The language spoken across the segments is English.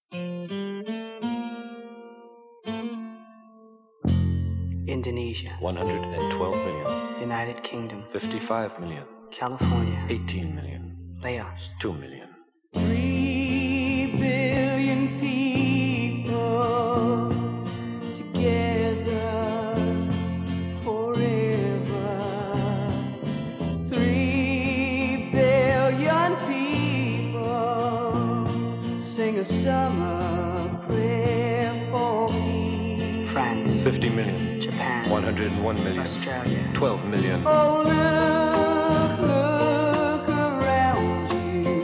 Indonesia. 112 million. United Kingdom. 55 million. California. 18 million. Laos. 2 million. 3 billion people together forever. 3 billion people sing a summer prayer for peace. France. 50 million. Japan. 101 million. Australia. 12 million. Oh, look around you.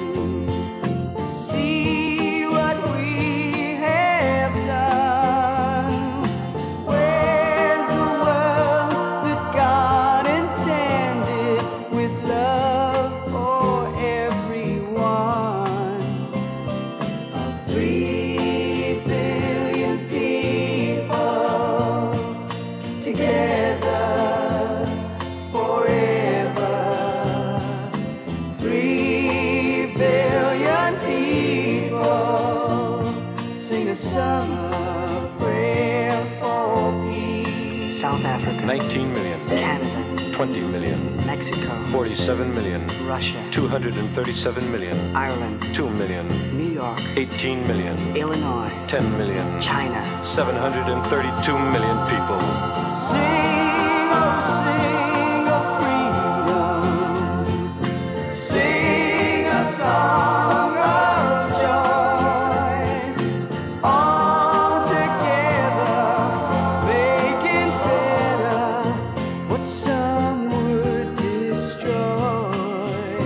See what we have done. Where's the world that God intended with love for everyone? Of 3 billion people together forever. 3 billion people sing a summer prayer for peace. South Africa. 19 million. Canada. 20 million. Mexico. 47 million. Russia. 237 million. Ireland. 2 million. New York. 18 million. Illinois. 10 million. China. 732 million people. Sing, oh, sing of freedom. Sing a song of joy. All together, making better what some would destroy.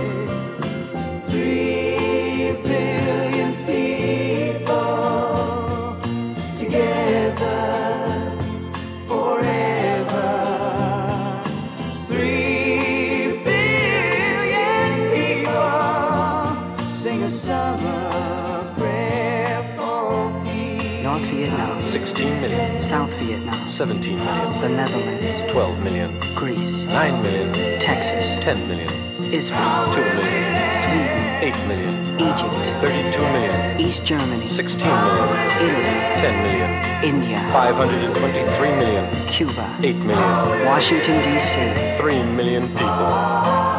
3 billion people together forever. 3 billion people sing a summer prayer for peace. North Vietnam. 16 million. South Vietnam. 17 million. The Netherlands. 12 million. Greece. 9 million. Texas. 10 million. Israel. 2 million. Sweden. 8 million. Egypt. 32 million. East Germany. 16 million. Italy. 10 million. India. 523 million. Cuba. 8 million. Washington, D.C. 3 million people.